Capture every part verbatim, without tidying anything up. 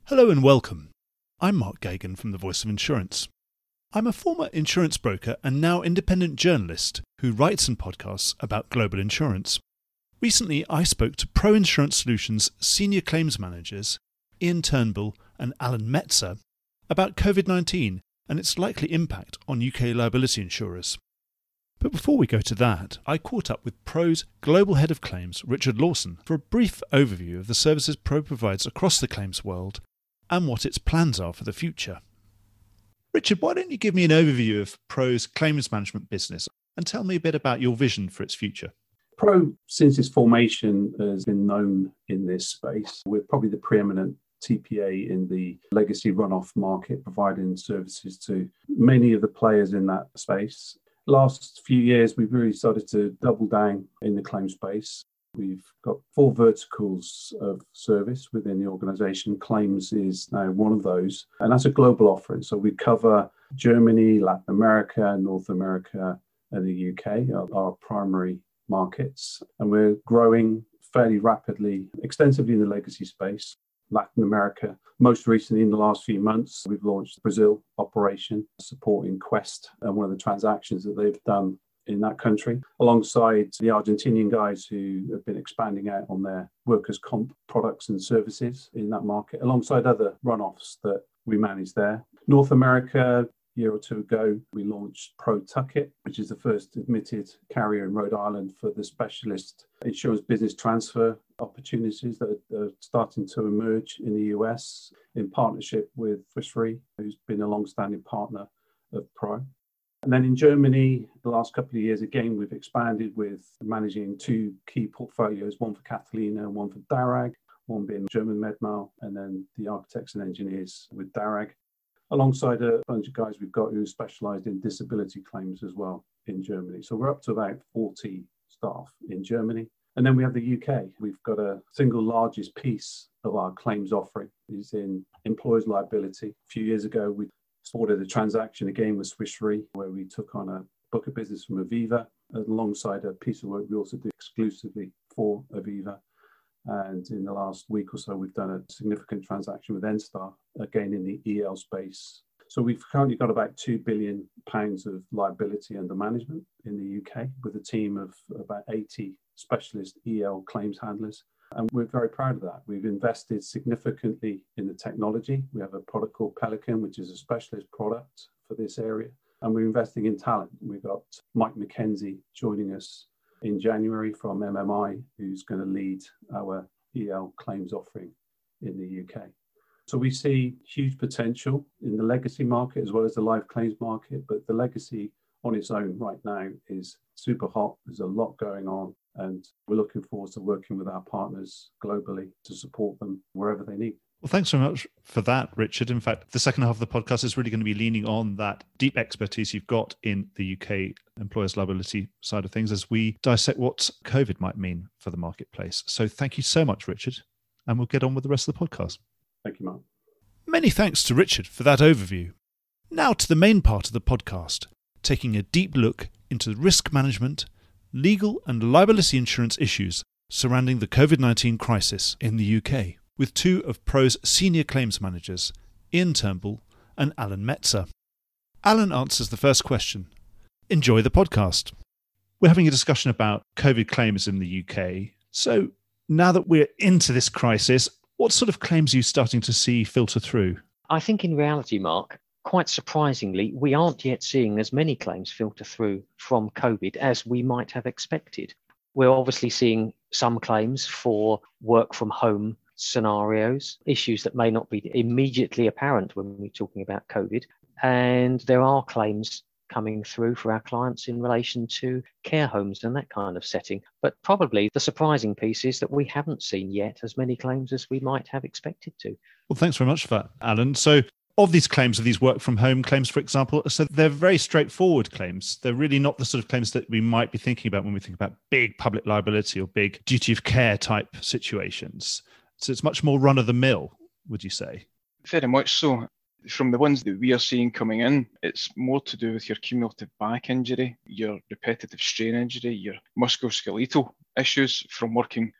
Hello and welcome. I'm Mark Gagan from The Voice of Insurance. I'm a former insurance broker and now independent journalist who writes and podcasts about global insurance. Recently, I spoke to Pro Insurance Solutions senior claims managers Ian Turnbull and Alan Metzer about COVID nineteen and its likely impact on U K liability insurers. But before we go to that, I caught up with Pro's Global Head of Claims, Richard Lawson, for a brief overview of the services Pro provides across the claims world and what its plans are for the future. Richard, why don't you give me an overview of Pro's claims management business and tell me a bit about your vision for its future? Pro, since its formation, has been known in this space. We're probably the preeminent T P A in the legacy runoff market, providing services to many of the players in that space. Last few years, we've really started to double down in the claim space. We've got four verticals of service within the organisation. Claims is now one of those, and that's a global offering. So we cover Germany, Latin America, North America, and the U K are our primary markets. And we're growing fairly rapidly, extensively in the legacy space. Latin America, most recently in the last few months, we've launched the Brazil operation supporting Quest and one of the transactions that they've done in that country, alongside the Argentinian guys who have been expanding out on their workers' comp products and services in that market, alongside other runoffs that we manage there. North America, a year or two ago, we launched Pro Tuckit, which is the first admitted carrier in Rhode Island for the specialist insurance business transfer opportunities that are starting to emerge in the U S in partnership with Swiss Re, who's been a long-standing partner of Pro. And then in Germany, the last couple of years, again, we've expanded with managing two key portfolios, one for Catalina and one for Darag, one being German Medmal, and then the architects and engineers with Darag, alongside a bunch of guys we've got who specialised in disability claims as well in Germany. So we're up to about forty staff in Germany. And then we have the U K. We've got a single largest piece of our claims offering is in employers' liability. A few years ago, we supported a transaction again with Swiss Re, where we took on a book of business from Aviva, alongside a piece of work we also do exclusively for Aviva. And in the last week or so, we've done a significant transaction with Enstar, again in the E L space. So we've currently got about two billion pounds of liability under management in the U K, with a team of about eighty specialist E L claims handlers. And we're very proud of that. We've invested significantly in the technology. We have a product called Pelican, which is a specialist product for this area. And we're investing in talent. We've got Mike McKenzie joining us in January from M M I, who's going to lead our E L claims offering in the U K. So we see huge potential in the legacy market as well as the live claims market, but the legacy on its own right now is super hot. There's a lot going on, and we're looking forward to working with our partners globally to support them wherever they need. Well, thanks very much for that, Richard. In fact, the second half of the podcast is really going to be leaning on that deep expertise you've got in the U K employers' liability side of things as we dissect what COVID might mean for the marketplace. So thank you so much, Richard, and we'll get on with the rest of the podcast. Thank you, Mark. Many thanks to Richard for that overview. Now to the main part of the podcast, taking a deep look into risk management, legal and liability insurance issues surrounding the COVID nineteen crisis in the U K, with two of Pro's senior claims managers, Ian Turnbull and Alan Metzer. Alan answers the first question. Enjoy the podcast. We're having a discussion about COVID claims in the U K. So now that we're into this crisis, what sort of claims are you starting to see filter through? I think in reality, Mark, quite surprisingly, we aren't yet seeing as many claims filter through from COVID as we might have expected. We're obviously seeing some claims for work from home scenarios, issues that may not be immediately apparent when we're talking about COVID. And there are claims coming through for our clients in relation to care homes and that kind of setting. But probably the surprising piece is that we haven't seen yet as many claims as we might have expected to. Well, thanks very much for that, Alan. So of these claims, of these work from home claims, for example, so they're very straightforward claims. They're really not the sort of claims that we might be thinking about when we think about big public liability or big duty of care type situations. So it's much more run-of-the-mill, would you say? Very much so. From the ones that we are seeing coming in, it's more to do with your cumulative back injury, your repetitive strain injury, your musculoskeletal issues from working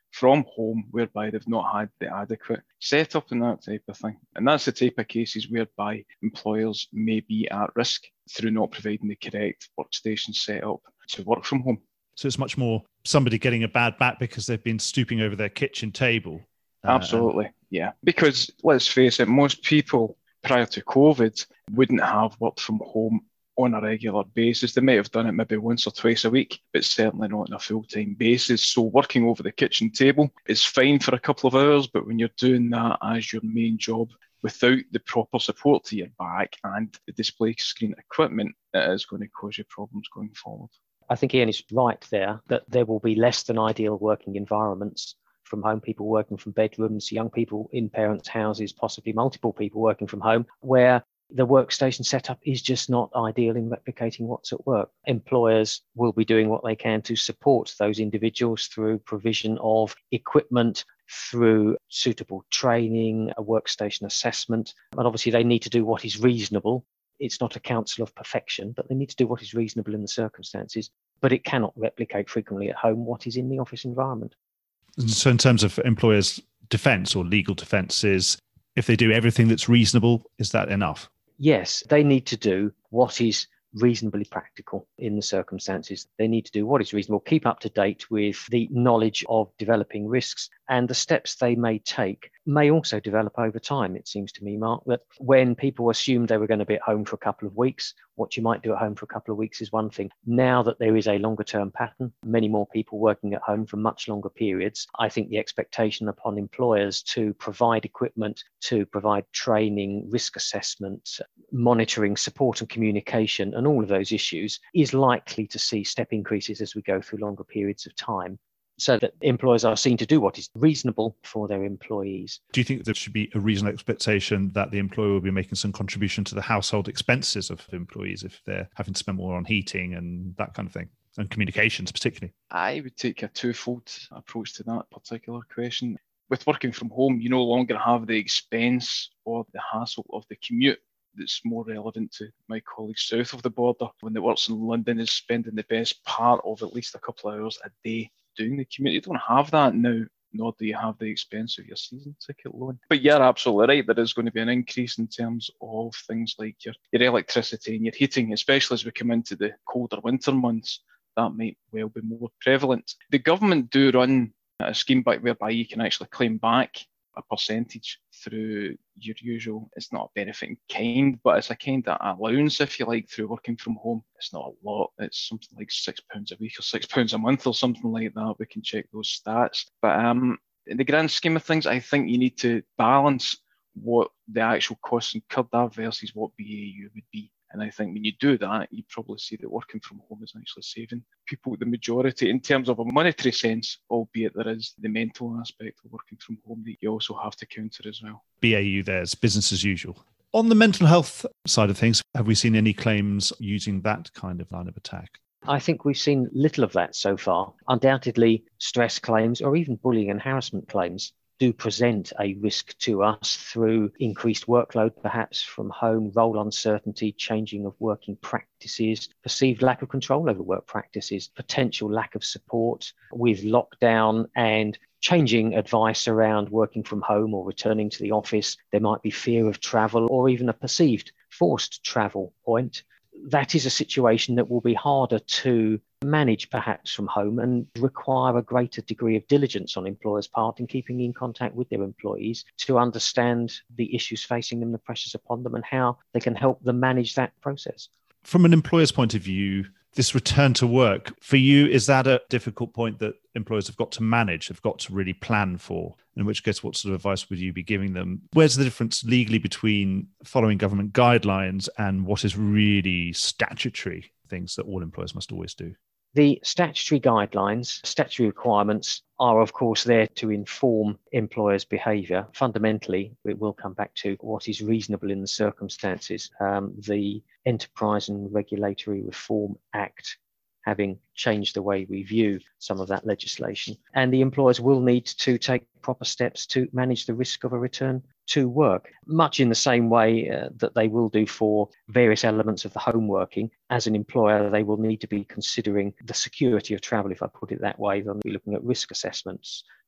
from home whereby they've not had the adequate setup and that type of thing. And that's the type of cases whereby employers may be at risk through not providing the correct workstation setup to work from home. So it's much more somebody getting a bad back because they've been stooping over their kitchen table. Uh, Absolutely, and- yeah. Because let's face it, most people prior to COVID wouldn't have worked from home on a regular basis. They might have done it maybe once or twice a week, but certainly not on a full-time basis. So working over the kitchen table is fine for a couple of hours, but when you're doing that as your main job without the proper support to your back and the display screen equipment, it is going to cause you problems going forward. I think Ian is right there, that there will be less than ideal working environments from home, people working from bedrooms, young people in parents' houses, possibly multiple people working from home, where the workstation setup is just not ideal in replicating what's at work. Employers will be doing what they can to support those individuals through provision of equipment, through suitable training, a workstation assessment. And obviously they need to do what is reasonable. It's not a counsel of perfection, but they need to do what is reasonable in the circumstances. But it cannot replicate frequently at home what is in the office environment. So in terms of employers' defence or legal defences, if they do everything that's reasonable, is that enough? Yes, they need to do what is reasonably practical in the circumstances. They need to do what is reasonable, keep up to date with the knowledge of developing risks, and the steps they may take may also develop over time. It seems to me, Mark, that when people assumed they were going to be at home for a couple of weeks, what you might do at home for a couple of weeks is one thing. Now that there is a longer term pattern, many more people working at home for much longer periods, I think the expectation upon employers to provide equipment, to provide training, risk assessment, monitoring, support and communication, and all of those issues is likely to see step increases as we go through longer periods of time, so that employers are seen to do what is reasonable for their employees. Do you think there should be a reasonable expectation that the employer will be making some contribution to the household expenses of employees if they're having to spend more on heating and that kind of thing, and communications particularly? I would take a twofold approach to that particular question. With working from home, you no longer have the expense or the hassle of the commute. That's more relevant to my colleagues south of the border. When they works in London is spending the best part of at least a couple of hours a day doing the commute. You don't have that now, nor do you have the expense of your season ticket loan. But you're absolutely right, there is going to be an increase in terms of things like your, your electricity and your heating, especially as we come into the colder winter months. That might well be more prevalent. The government do run a scheme back whereby you can actually claim back a percentage through your usual, it's not a benefit in kind, but it's a kind of allowance, if you like, through working from home. It's not a lot. It's something like six pounds a week or six pounds a month or something like that. We can check those stats. But um, in the grand scheme of things, I think you need to balance what the actual costs incurred are versus what B A U would be. And I think when you do that, you probably see that working from home is actually saving people the majority in terms of a monetary sense, albeit there is the mental aspect of working from home that you also have to counter as well. B A U, there's business as usual. On the mental health side of things, have we seen any claims using that kind of line of attack? I think we've seen little of that so far. Undoubtedly, stress claims or even bullying and harassment claims do present a risk to us through increased workload, perhaps from home, role uncertainty, changing of working practices, perceived lack of control over work practices, potential lack of support with lockdown and changing advice around working from home or returning to the office. There might be fear of travel or even a perceived forced travel point. That is a situation that will be harder to manage perhaps from home and require a greater degree of diligence on employers' part in keeping in contact with their employees to understand the issues facing them, the pressures upon them, and how they can help them manage that process. From an employer's point of view, this return to work, for you, is that a difficult point that employers have got to manage, have got to really plan for? In which case, what sort of advice would you be giving them? Where's the difference legally between following government guidelines and what is really statutory things that all employers must always do? The statutory guidelines, statutory requirements are, of course, there to inform employers' behaviour. Fundamentally, it will come back to what is reasonable in the circumstances. Um, the Enterprise and Regulatory Reform Act having changed the way we view some of that legislation. And the employers will need to take proper steps to manage the risk of a return to work, much in the same way uh, that they will do for various elements of the home working. As an employer, they will need to be considering the security of travel, if I put it that way. They'll be looking at risk assessments,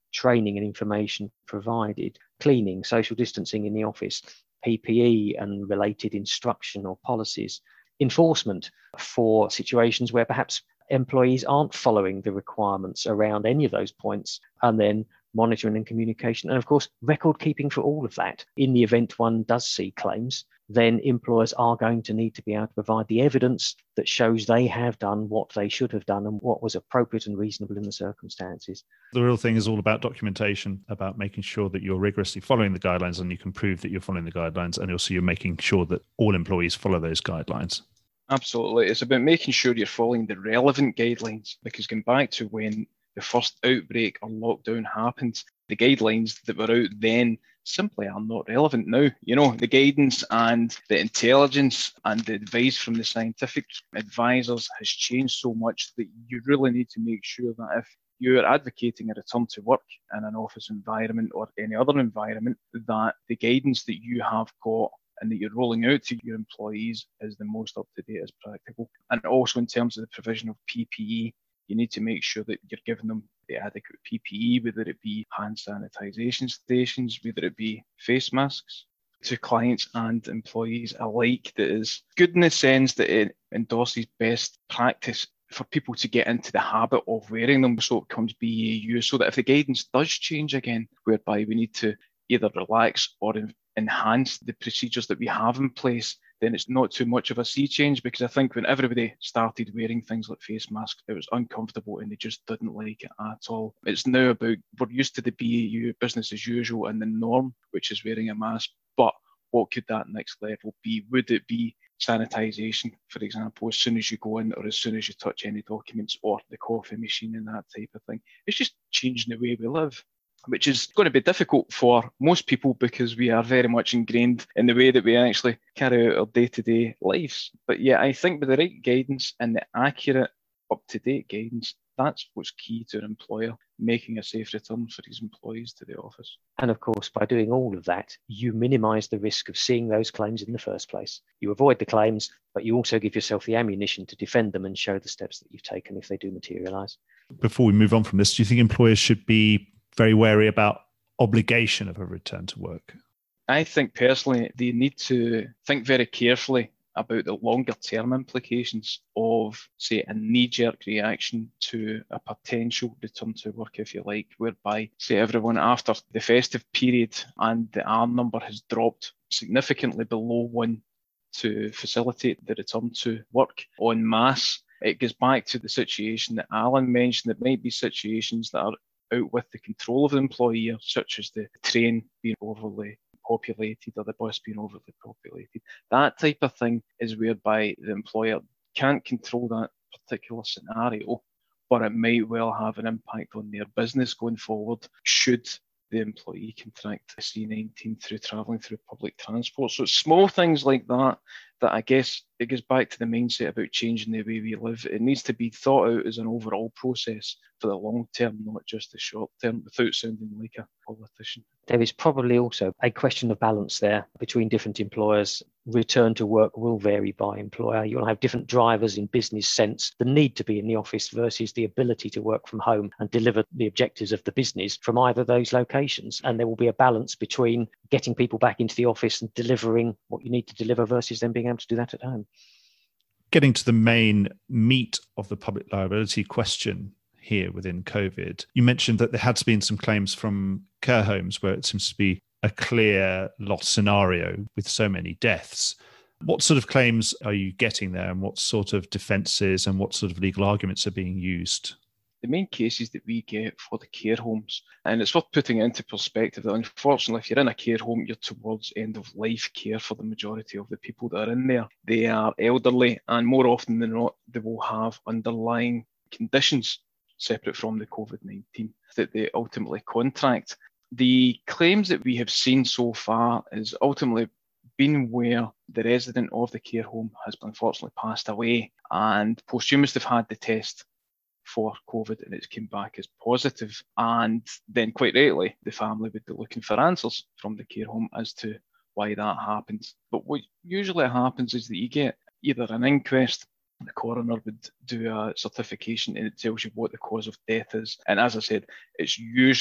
training and information provided, cleaning, social distancing in the office, P P E and related instruction or policies, enforcement for situations where perhaps employees aren't following the requirements around any of those points, and then monitoring and communication. And of course, record keeping for all of that. In the event one does see claims, then employers are going to need to be able to provide the evidence that shows they have done what they should have done and what was appropriate and reasonable in the circumstances. The real thing is all about documentation, about making sure that you're rigorously following the guidelines and you can prove that you're following the guidelines, and also you're making sure that all employees follow those guidelines. Absolutely. It's about making sure you're following the relevant guidelines, because going back to when the first outbreak or lockdown happened, the guidelines that were out then simply are not relevant now. You know, the guidance and the intelligence and the advice from the scientific advisors has changed so much that you really need to make sure that if you're advocating a return to work in an office environment or any other environment, that the guidance that you have got and that you're rolling out to your employees is the most up-to-date as practical. And also in terms of the provision of P P E, you need to make sure that you're giving them the adequate P P E, whether it be hand sanitisation stations, whether it be face masks, to clients and employees alike. That is good in the sense that it endorses best practice for people to get into the habit of wearing them, so it becomes B A U, so that if the guidance does change again, whereby we need to either relax or in, enhance the procedures that we have in place, then it's not too much of a sea change. Because I think when everybody started wearing things like face masks, it was uncomfortable and they just didn't like it at all. It's now about, we're used to the B A U, business as usual, and the norm, which is wearing a mask. But what could that next level be? Would it be sanitisation, for example, as soon as you go in or as soon as you touch any documents, or the coffee machine and that type of thing? It's just changing the way we live, which is going to be difficult for most people because we are very much ingrained in the way that we actually carry out our day-to-day lives. But yeah, I think with the right guidance and the accurate, up-to-date guidance, that's what's key to an employer making a safe return for his employees to the office. And of course, by doing all of that, you minimise the risk of seeing those claims in the first place. You avoid the claims, but you also give yourself the ammunition to defend them and show the steps that you've taken if they do materialise. Before we move on from this, do you think employers should be very wary about obligation of a return to work? I think personally they need to think very carefully about the longer term implications of, say, a knee-jerk reaction to a potential return to work, if you like, whereby, say, everyone after the festive period and the R number has dropped significantly below one to facilitate the return to work en masse. It goes back to the situation that Alan mentioned. There might be situations that are out with the control of the employer, such as the train being overly populated or the bus being overly populated. That type of thing is whereby the employer can't control that particular scenario, but it might well have an impact on their business going forward should the employee contract C nineteen through travelling through public transport. So it's small things like that that I guess it goes back to the mindset about changing the way we live. It needs to be thought out as an overall process for the long term, not just the short term, without sounding like a politician. There is probably also a question of balance there between different employers. Return to work will vary by employer. You'll have different drivers in business sense, the need to be in the office versus the ability to work from home and deliver the objectives of the business from either of those locations. And there will be a balance between getting people back into the office and delivering what you need to deliver versus them being able to do that at home. Getting to the main meat of the public liability question here within COVID, you mentioned that there had been some claims from care homes where it seems to be a clear loss scenario with so many deaths. What sort of claims are you getting there, and what sort of defences and what sort of legal arguments are being used? The main cases that we get for the care homes, and it's worth putting it into perspective that unfortunately if you're in a care home, you're towards end of life care for the majority of the people that are in there. They are elderly, and more often than not they will have underlying conditions separate from the COVID nineteen that they ultimately contract. The claims that we have seen so far is ultimately been where the resident of the care home has unfortunately passed away, and posthumously have had the test for COVID and it's came back as positive. And then quite rightly, the family would be looking for answers from the care home as to why that happens. But what usually happens is that you get either an inquest, the coroner would do a certification and it tells you what the cause of death is. And as I said, it's usually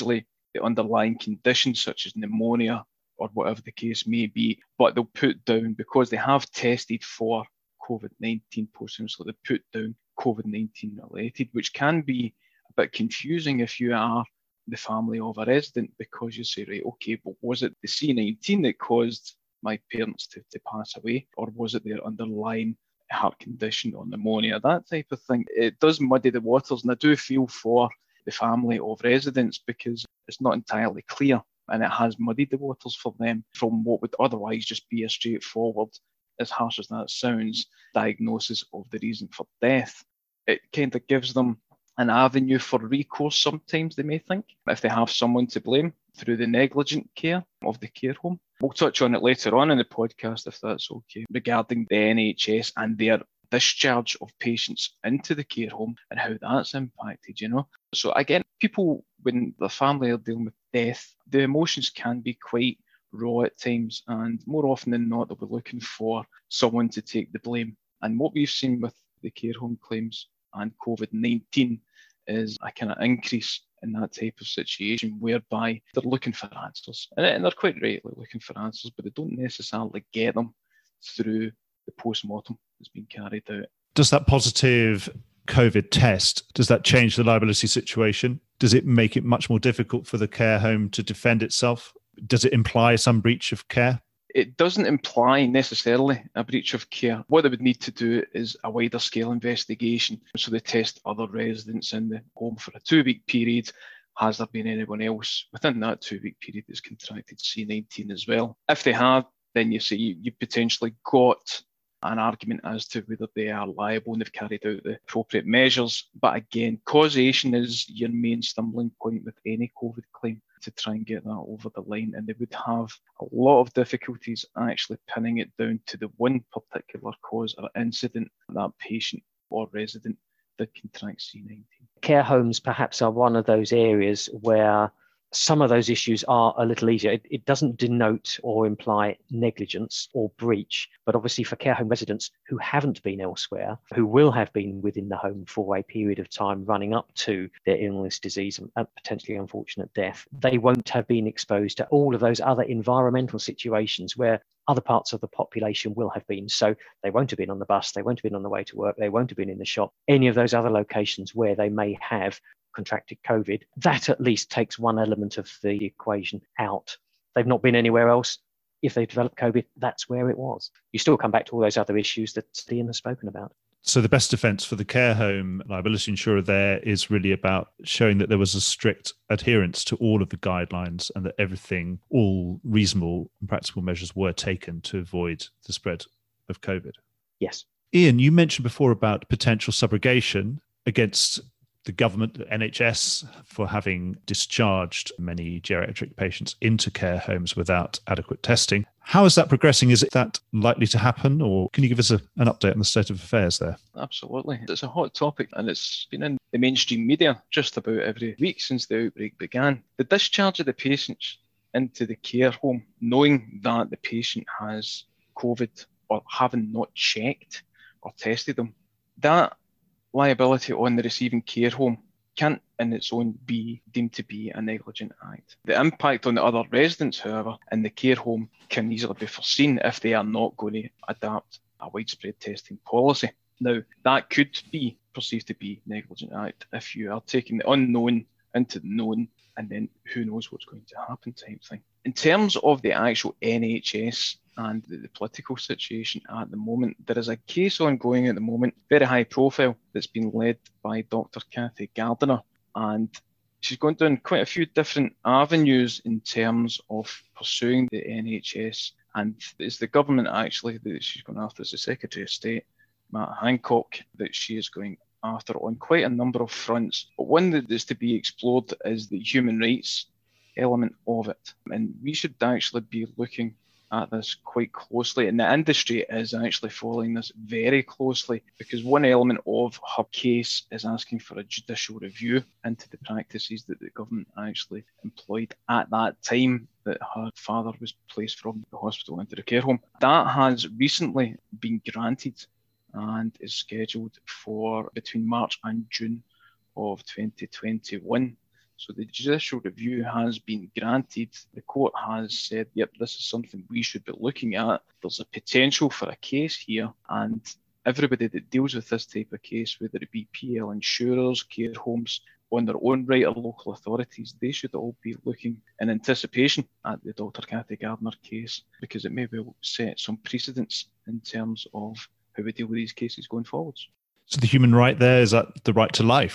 the underlying conditions such as pneumonia or whatever the case may be, but they'll put down, because they have tested for COVID nineteen posthumously, they put down COVID nineteen related, which can be a bit confusing if you are the family of a resident, because you say, right, okay, but was it the C nineteen that caused my parents to, to pass away, or was it their underlying heart condition or pneumonia, that type of thing? It does muddy the waters, and I do feel for the family of residents because it's not entirely clear, and it has muddied the waters for them from what would otherwise just be a straightforward, as harsh as that sounds, diagnosis of the reason for death. It kind of gives them an avenue for recourse sometimes, they may think, if they have someone to blame through the negligent care of the care home. We'll touch on it later on in the podcast, if that's okay, regarding the N H S and their discharge of patients into the care home and how that's impacted, you know. So again, people, when the family are dealing with death, the emotions can be quite raw at times, and more often than not, they'll be looking for someone to take the blame. And what we've seen with the care home claims and COVID nineteen is a kind of increase in that type of situation whereby they're looking for answers. And they're quite rightly looking for answers, but they don't necessarily get them through the post-mortem that's been carried out. Does that positive COVID test, does that change the liability situation? Does it make it much more difficult for the care home to defend itself? Does it imply some breach of care? It doesn't imply necessarily a breach of care. What they would need to do is a wider scale investigation. So they test other residents in the home for a two-week period. Has there been anyone else within that two-week period that's contracted C nineteen as well? If they have, then you say you, you potentially got an argument as to whether they are liable and they've carried out the appropriate measures. But again, causation is your main stumbling point with any COVID claim to try and get that over the line. And they would have a lot of difficulties actually pinning it down to the one particular cause or incident that patient or resident that contracts C nineteen. Care homes perhaps are one of those areas where some of those issues are a little easier. It, it doesn't denote or imply negligence or breach, but obviously for care home residents who haven't been elsewhere, who will have been within the home for a period of time running up to their illness, disease, and potentially unfortunate death, they won't have been exposed to all of those other environmental situations where other parts of the population will have been. So they won't have been on the bus, they won't have been on the way to work, they won't have been in the shop, any of those other locations where they may have contracted COVID. That at least takes one element of the equation out. They've not been anywhere else. If they developed COVID, that's where it was. You still come back to all those other issues that Ian has spoken about. So the best defence for the care home liability insurer there is really about showing that there was a strict adherence to all of the guidelines and that everything, all reasonable and practical measures were taken to avoid the spread of COVID. Yes. Ian, you mentioned before about potential subrogation against the government, the N H S, for having discharged many geriatric patients into care homes without adequate testing. How is that progressing? Is it that likely to happen, or can you give us a, an update on the state of affairs there? Absolutely. It's a hot topic, and it's been in the mainstream media just about every week since the outbreak began. The discharge of the patients into the care home, knowing that the patient has COVID or having not checked or tested them, that liability on the receiving care home can't in its own be deemed to be a negligent act. The impact on the other residents, however, in the care home can easily be foreseen if they are not going to adapt a widespread testing policy. Now, that could be perceived to be negligent act if you are taking the unknown into the known, and then who knows what's going to happen type thing. In terms of the actual N H S and the, the political situation at the moment, there is a case ongoing at the moment, very high profile, that's been led by Doctor Cathy Gardiner, and she's gone down quite a few different avenues in terms of pursuing the N H S, and it's the government actually that she's going after. It's the Secretary of State, Matt Hancock, that she is going after on quite a number of fronts. But one that is to be explored is the human rights element of it, and we should actually be looking at this quite closely, and the industry is actually following this very closely, because one element of her case is asking for a judicial review into the practices that the government actually employed at that time that her father was placed from the hospital into the care home. That has recently been granted and is scheduled for between March and June of twenty twenty-one. So the judicial review has been granted. The court has said, yep, this is something we should be looking at. There's a potential for a case here, and everybody that deals with this type of case, whether it be P L insurers, care homes, on their own right or local authorities, they should all be looking in anticipation at the Doctor Cathy Gardner case, because it may well set some precedents in terms of how we deal with these cases going forwards. So the human right there, is that the right to life?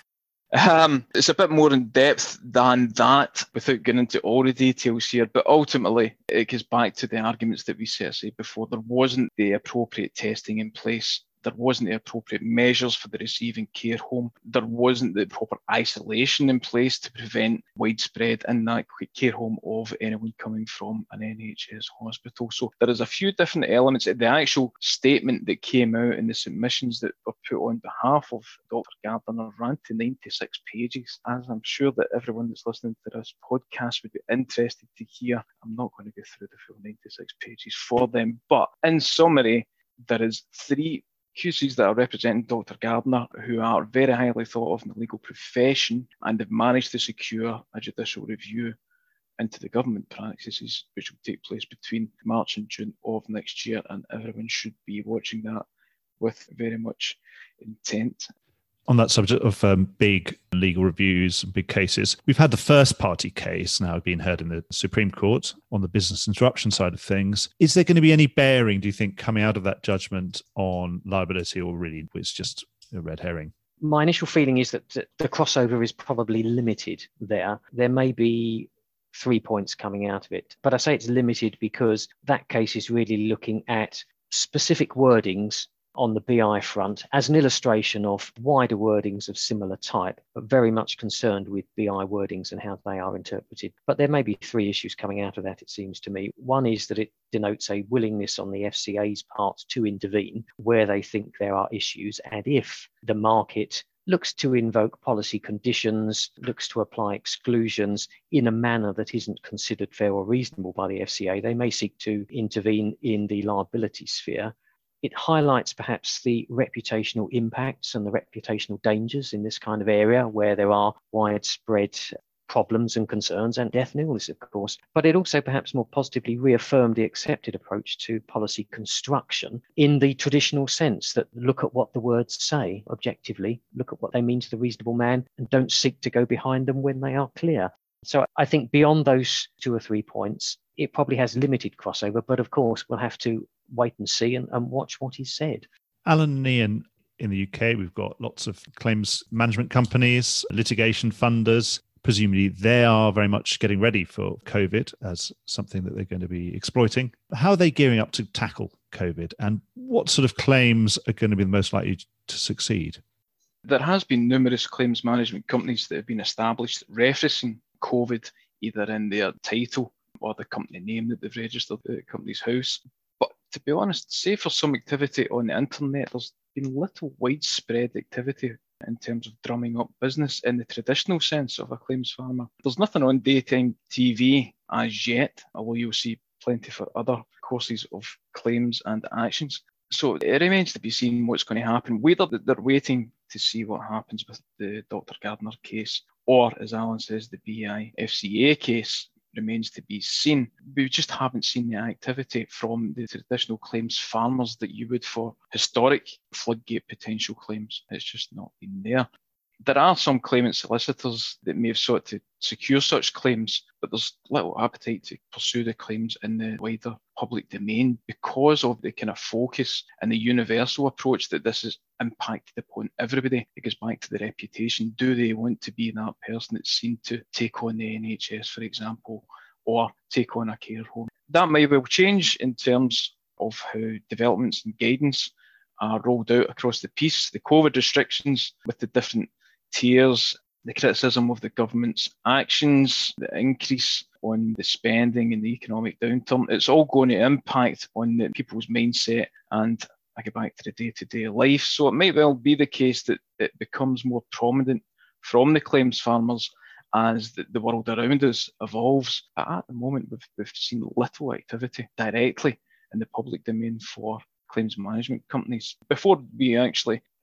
Um, it's a bit more in depth than that, without getting into all the details here, but ultimately it goes back to the arguments that we set aside before. There wasn't the appropriate testing in place. There wasn't the appropriate measures for the receiving care home. There wasn't the proper isolation in place to prevent widespread in that care home of anyone coming from an N H S hospital. So there is a few different elements. The actual statement that came out in the submissions that were put on behalf of Doctor Gardner ran to ninety-six pages. As I'm sure that everyone that's listening to this podcast would be interested to hear, I'm not going to go through the full ninety-six pages for them. But in summary, there is three Q Cs that are representing Doctor Gardner, who are very highly thought of in the legal profession and have managed to secure a judicial review into the government practices, which will take place between March and June of next year, and everyone should be watching that with very much intent. On that subject of um, big legal reviews and big cases, we've had the first party case now being heard in the Supreme Court on the business interruption side of things. Is there going to be any bearing, do you think, coming out of that judgment on liability, or really it's just a red herring? My initial feeling is that the crossover is probably limited there. There may be three points coming out of it, but I say it's limited because that case is really looking at specific wordings on the B I front as an illustration of wider wordings of similar type, but very much concerned with B I wordings and how they are interpreted. But there may be three issues coming out of that, it seems to me. One is that it denotes a willingness on the F C A's part to intervene where they think there are issues, and if the market looks to invoke policy conditions, looks to apply exclusions in a manner that isn't considered fair or reasonable by the F C A, they may seek to intervene in the liability sphere. It highlights perhaps the reputational impacts and the reputational dangers in this kind of area where there are widespread problems and concerns, and death and illness, of course. But it also perhaps more positively reaffirmed the accepted approach to policy construction in the traditional sense that look at what the words say objectively, look at what they mean to the reasonable man, and don't seek to go behind them when they are clear. So I think beyond those two or three points, it probably has limited crossover, but of course we'll have to wait and see and, and watch what is said. Alan and Ian, in the U K, we've got lots of claims management companies, litigation funders. Presumably they are very much getting ready for COVID as something that they're going to be exploiting. How are they gearing up to tackle COVID, and what sort of claims are going to be the most likely to succeed? There has been numerous claims management companies that have been established referencing COVID either in their title or the company name that they've registered at the company's house. But to be honest, save for some activity on the internet, there's been little widespread activity in terms of drumming up business in the traditional sense of a claims farmer. There's nothing on daytime T V as yet, although you'll see plenty for other courses of claims and actions. So it remains to be seen what's going to happen, whether they're waiting to see what happens with the Doctor Gardner case, or, as Alan says, the B I F C A case remains to be seen. We just haven't seen the activity from the traditional claims farmers that you would for historic floodgate potential claims. It's just not been there. There are some claimant solicitors that may have sought to secure such claims, but there's little appetite to pursue the claims in the wider public domain because of the kind of focus and the universal approach that this has impacted upon everybody. It goes back to the reputation. Do they want to be that person that's seen to take on the N H S, for example, or take on a care home? That may well change in terms of how developments and guidance are rolled out across the piece. The COVID restrictions with the different tiers, the criticism of the government's actions, the increase on the spending and the economic downturn, it's all going to impact on the people's mindset and I get back to the day-to-day life. So it might well be the case that it becomes more prominent from the claims farmers as the, the world around us evolves. But at the moment, we've, we've seen little activity directly in the public domain for claims management companies. Before we actually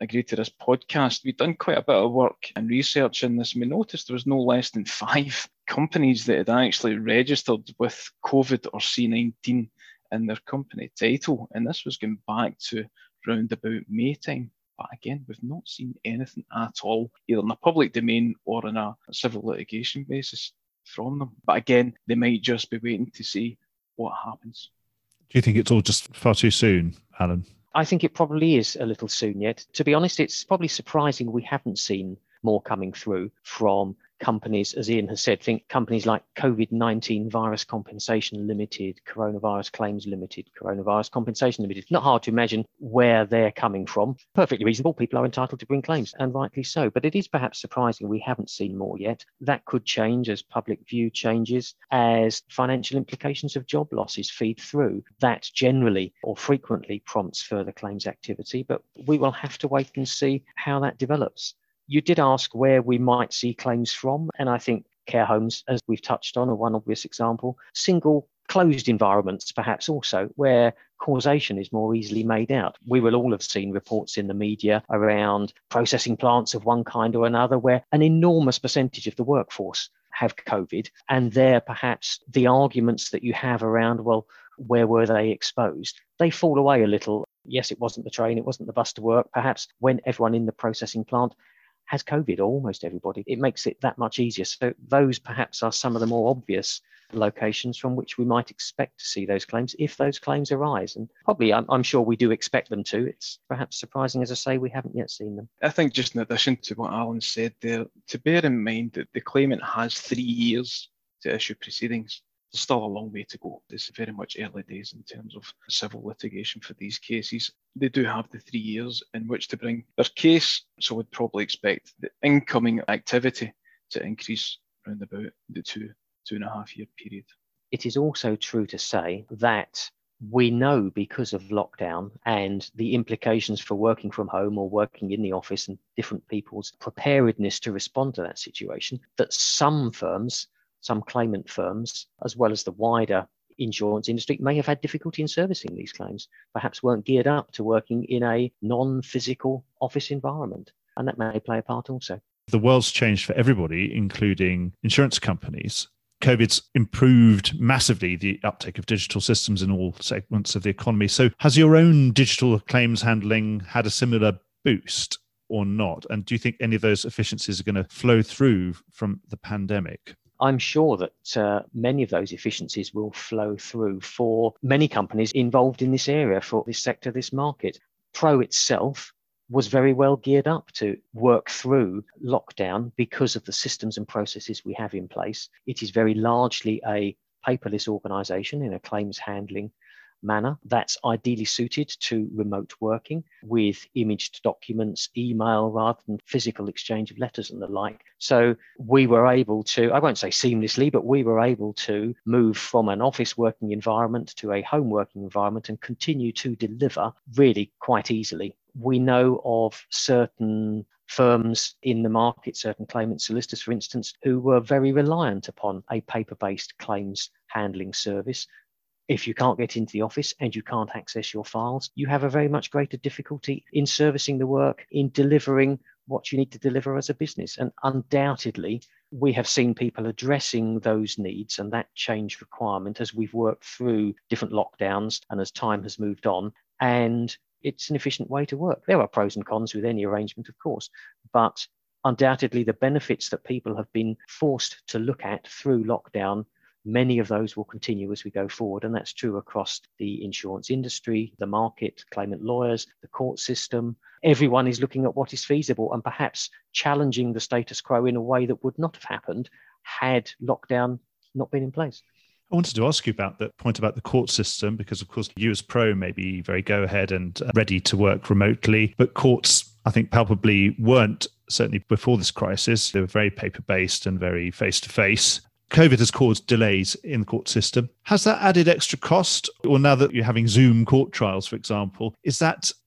agreed to this podcast, we'd done quite a bit of work and research in this, and we noticed there was no less than five companies that had actually registered with COVID or C nineteen in their company title. And this was going back to round about May time. But again, we've not seen anything at all, either in a public domain or in a civil litigation basis from them. But again, they might just be waiting to see what happens. Do you think it's all just far too soon, Alan? I think it probably is a little soon yet. To be honest, it's probably surprising we haven't seen more coming through from companies, as Ian has said. Think companies like COVID nineteen Virus Compensation Limited, Coronavirus Claims Limited, Coronavirus Compensation Limited. Not hard to imagine where they're coming from. Perfectly reasonable. People are entitled to bring claims, and rightly so. But it is perhaps surprising we haven't seen more yet. That could change as public view changes, as financial implications of job losses feed through. That generally or frequently prompts further claims activity, but we will have to wait and see how that develops. You did ask where we might see claims from, and I think care homes, as we've touched on, are one obvious example. Single closed environments, perhaps also, where causation is more easily made out. We will all have seen reports in the media around processing plants of one kind or another, where an enormous percentage of the workforce have COVID, and there perhaps the arguments that you have around, well, where were they exposed? They fall away a little. Yes, it wasn't the train, it wasn't the bus to work. Perhaps when everyone in the processing plant has COVID, or almost everybody, it makes it that much easier. So those perhaps are some of the more obvious locations from which we might expect to see those claims, if those claims arise. And probably, I'm, I'm sure we do expect them to. It's perhaps surprising, as I say, we haven't yet seen them. I think just in addition to what Alan said there, to bear in mind that the claimant has three years to issue proceedings. There's still a long way to go. It's very much early days in terms of civil litigation for these cases. They do have the three years in which to bring their case, so we'd probably expect the incoming activity to increase around about the two, two and a half year period. It is also true to say that we know, because of lockdown and the implications for working from home or working in the office and different people's preparedness to respond to that situation, that some firms, some claimant firms, as well as the wider insurance industry, may have had difficulty in servicing these claims, perhaps weren't geared up to working in a non-physical office environment. And that may play a part also. The world's changed for everybody, including insurance companies. COVID's improved massively the uptake of digital systems in all segments of the economy. So has your own digital claims handling had a similar boost or not? And do you think any of those efficiencies are going to flow through from the pandemic? I'm sure that uh, many of those efficiencies will flow through for many companies involved in this area, for this sector, this market. Pro itself was very well geared up to work through lockdown because of the systems and processes we have in place. It is very largely a paperless organisation in a claims handling manner that's ideally suited to remote working with imaged documents, email rather than physical exchange of letters and the like. So we were able to, I won't say seamlessly, but we were able to move from an office working environment to a home working environment and continue to deliver really quite easily. We know of certain firms in the market, certain claimant solicitors, for instance, who were very reliant upon a paper-based claims handling service. If you can't get into the office and you can't access your files, you have a very much greater difficulty in servicing the work, in delivering what you need to deliver as a business. And undoubtedly, we have seen people addressing those needs and that change requirement as we've worked through different lockdowns and as time has moved on. And it's an efficient way to work. There are pros and cons with any arrangement, of course, but undoubtedly the benefits that people have been forced to look at through lockdown, many of those will continue as we go forward. And that's true across the insurance industry, the market, claimant lawyers, the court system. Everyone is looking at what is feasible and perhaps challenging the status quo in a way that would not have happened had lockdown not been in place. I wanted to ask you about that point about the court system, because of course you as Pro may be very go ahead and ready to work remotely, but courts, I think, palpably weren't, certainly before this crisis. They were very paper-based and very face-to-face. COVID has caused delays in the court system. Has that added extra cost? Or now that you're having Zoom court trials, for example, is that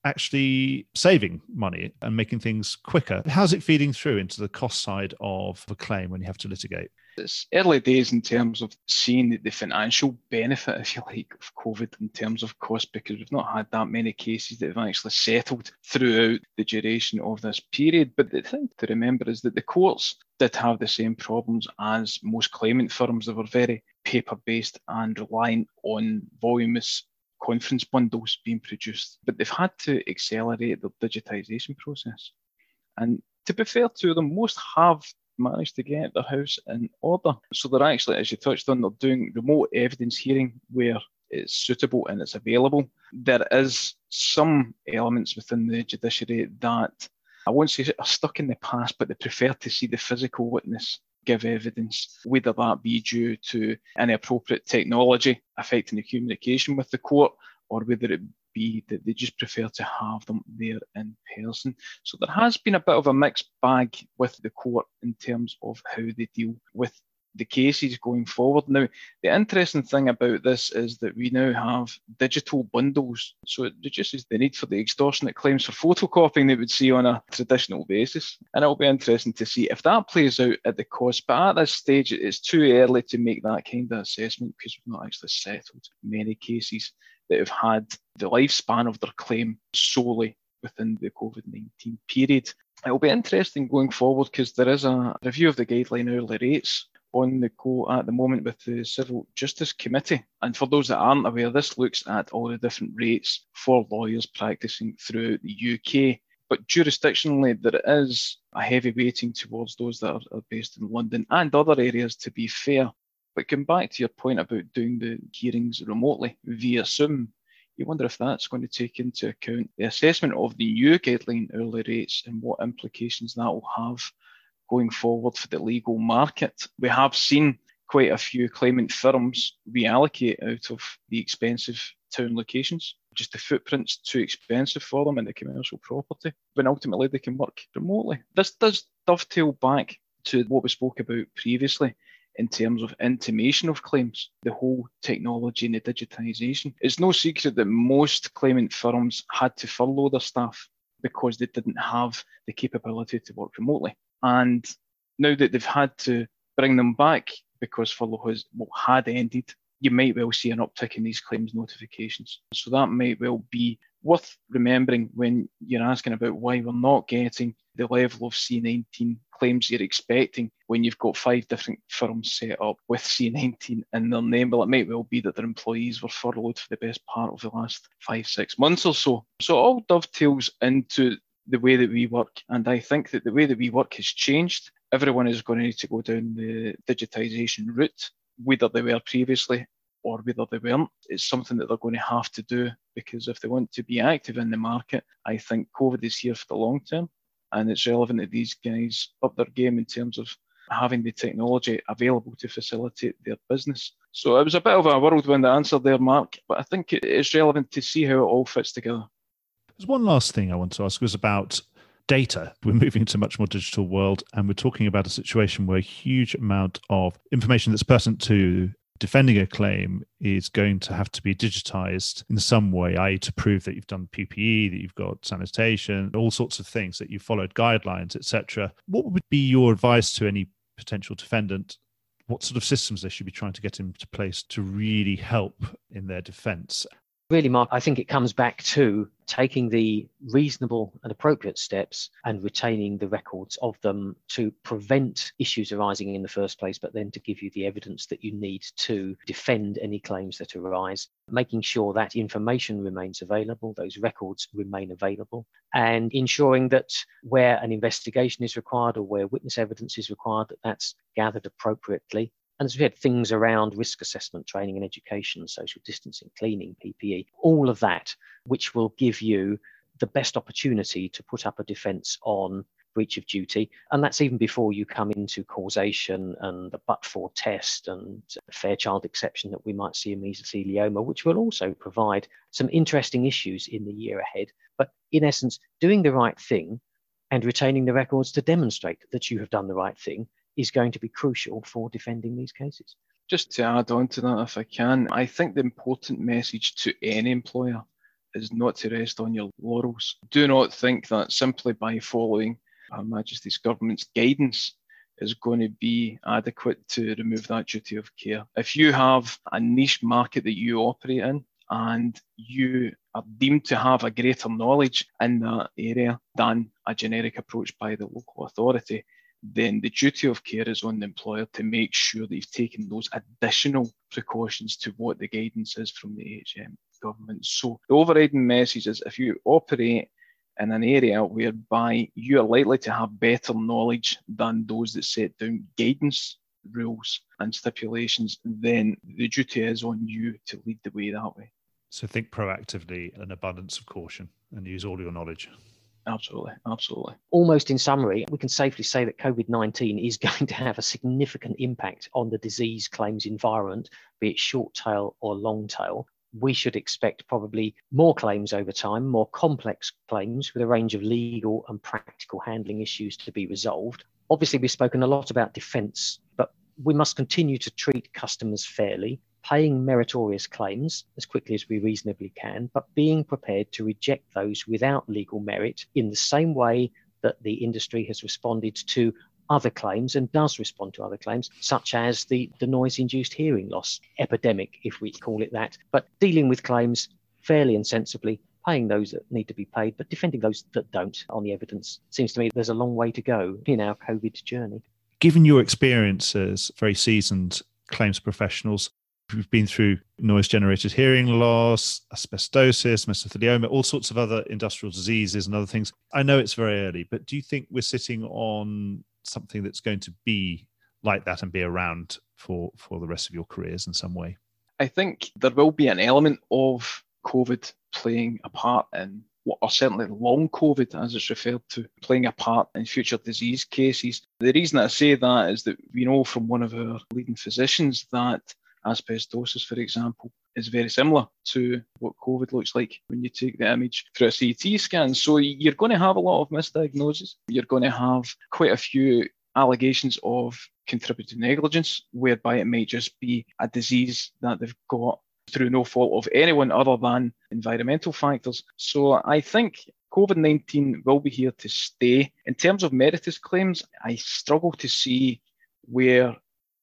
actually saving money and making things quicker. How's it feeding through into the cost side of a claim when you have to litigate? It's early days in terms of seeing the financial benefit, if you like, of COVID in terms of cost, because we've not had that many cases that have actually settled throughout the duration of this period. But the thing to remember is that the courts did have the same problems as most claimant firms. They were very paper-based and relying on voluminous conference bundles being produced. But they've had to accelerate the digitisation process. And to be fair to them, most have managed to get their house in order. So they're actually, as you touched on, they're doing remote evidence hearing where it's suitable and it's available. There is some elements within the judiciary that I won't say are stuck in the past, but they prefer to see the physical witness give evidence, whether that be due to inappropriate technology affecting the communication with the court, or whether it be that they just prefer to have them there in person. So there has been a bit of a mixed bag with the court in terms of how they deal with the cases going forward. Now, the interesting thing about this is that we now have digital bundles, so it reduces the need for the extortionate claims for photocopying that we'd see on a traditional basis. And it'll be interesting to see if that plays out at the cost. But at this stage, it's too early to make that kind of assessment because we've not actually settled many cases that have had the lifespan of their claim solely within the COVID nineteen period. It'll be interesting going forward because there is a review of the guideline hourly rates on the go at the moment with the Civil Justice Committee. And for those that aren't aware, this looks at all the different rates for lawyers practicing throughout the U K. But jurisdictionally, there is a heavy weighting towards those that are, are based in London and other areas, to be fair. But going back to your point about doing the hearings remotely via Zoom, you wonder if that's going to take into account the assessment of the new guideline hourly rates and what implications that will have going forward for the legal market. We have seen quite a few claimant firms reallocate out of the expensive town locations. Just the footprint's too expensive for them in the commercial property, when ultimately they can work remotely. This does dovetail back to what we spoke about previously in terms of intimation of claims, the whole technology and the digitisation. It's no secret that most claimant firms had to furlough their staff because they didn't have the capability to work remotely. And now that they've had to bring them back because furlough has, well, had ended, you might well see an uptick in these claims notifications. So that might well be worth remembering when you're asking about why we're not getting the level of C nineteen claims you're expecting when you've got five different firms set up with C nineteen in their name. Well, it might well be that their employees were furloughed for the best part of the last five, six months or so. So it all dovetails into the way that we work. And I think that the way that we work has changed. Everyone is going to need to go down the digitisation route, whether they were previously or whether they weren't. It's something that they're going to have to do, because if they want to be active in the market, I think COVID is here for the long term. And it's relevant that these guys up their game in terms of having the technology available to facilitate their business. So it was a bit of a whirlwind answer there, Mark, but I think it is relevant to see how it all fits together. There's one last thing I want to ask was about data. We're moving to a much more digital world, and we're talking about a situation where a huge amount of information that's pertinent to defending a claim is going to have to be digitized in some way, that is to prove that you've done P P E, that you've got sanitation, all sorts of things, that you've followed guidelines, et cetera. What would be your advice to any potential defendant? What sort of systems they should be trying to get into place to really help in their defense? Really, Mark, I think it comes back to taking the reasonable and appropriate steps and retaining the records of them to prevent issues arising in the first place, but then to give you the evidence that you need to defend any claims that arise, making sure that information remains available, those records remain available, and ensuring that where an investigation is required or where witness evidence is required, that that's gathered appropriately. And as we had things around risk assessment, training and education, social distancing, cleaning, P P E, all of that, which will give you the best opportunity to put up a defence on breach of duty. And that's even before you come into causation and the but-for test and Fairchild exception that we might see in mesothelioma, which will also provide some interesting issues in the year ahead. But in essence, doing the right thing and retaining the records to demonstrate that you have done the right thing is going to be crucial for defending these cases. Just to add on to that, if I can, I think the important message to any employer is not to rest on your laurels. Do not think that simply by following Her Majesty's Government's guidance is going to be adequate to remove that duty of care. If you have a niche market that you operate in and you are deemed to have a greater knowledge in that area than a generic approach by the local authority, then the duty of care is on the employer to make sure that you've taken those additional precautions to what the guidance is from the A H M government. So the overriding message is, if you operate in an area whereby you are likely to have better knowledge than those that set down guidance, rules and stipulations, then the duty is on you to lead the way that way. So think proactively, an abundance of caution, and use all your knowledge. Absolutely, absolutely. Almost in summary, we can safely say that COVID nineteen is going to have a significant impact on the disease claims environment, be it short tail or long tail. We should expect probably more claims over time, more complex claims with a range of legal and practical handling issues to be resolved. Obviously, we've spoken a lot about defence, but we must continue to treat customers fairly, paying meritorious claims as quickly as we reasonably can, but being prepared to reject those without legal merit in the same way that the industry has responded to other claims and does respond to other claims, such as the, the noise-induced hearing loss epidemic, if we call it that. But dealing with claims fairly and sensibly, paying those that need to be paid, but defending those that don't on the evidence. Seems to me there's a long way to go in our COVID journey. Given your experience as very seasoned claims professionals, we've been through noise-generated hearing loss, asbestosis, mesothelioma, all sorts of other industrial diseases and other things. I know it's very early, but do you think we're sitting on something that's going to be like that and be around for, for the rest of your careers in some way? I think there will be an element of COVID playing a part in, or certainly long COVID, as it's referred to, playing a part in future disease cases. The reason I say that is that we know from one of our leading physicians that asbestosis, for example, is very similar to what COVID looks like when you take the image through a C T scan. So you're going to have a lot of misdiagnoses. You're going to have quite a few allegations of contributory negligence, whereby it might just be a disease that they've got through no fault of anyone other than environmental factors. So I think COVID nineteen will be here to stay. In terms of meritorious claims, I struggle to see where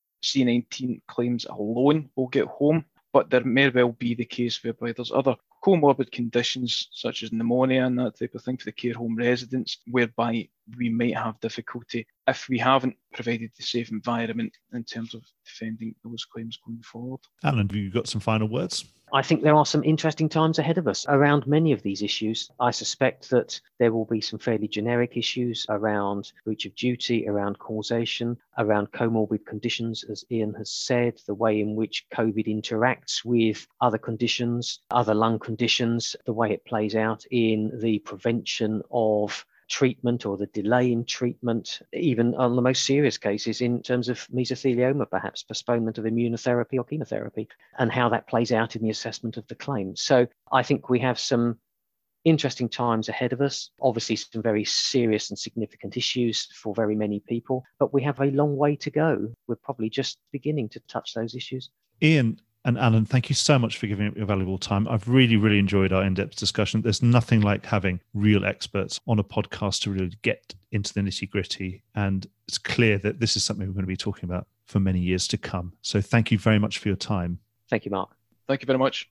C nineteen claims alone will get home, but there may well be the case whereby there's other comorbid conditions such as pneumonia and that type of thing for the care home residents, whereby we might have difficulty if we haven't provided the safe environment in terms of defending those claims going forward. Alan, have you got some final words? I think there are some interesting times ahead of us around many of these issues. I suspect that there will be some fairly generic issues around breach of duty, around causation, around comorbid conditions, as Ian has said, the way in which COVID interacts with other conditions, other lung conditions, the way it plays out in the prevention of treatment or the delay in treatment, even on the most serious cases in terms of mesothelioma, perhaps postponement of immunotherapy or chemotherapy, and how that plays out in the assessment of the claim. So I think we have some interesting times ahead of us, obviously some very serious and significant issues for very many people, but we have a long way to go. We're probably just beginning to touch those issues. Ian and Alan, thank you so much for giving up your valuable time. I've really, really enjoyed our in-depth discussion. There's nothing like having real experts on a podcast to really get into the nitty-gritty. And it's clear that this is something we're going to be talking about for many years to come. So thank you very much for your time. Thank you, Mark. Thank you very much.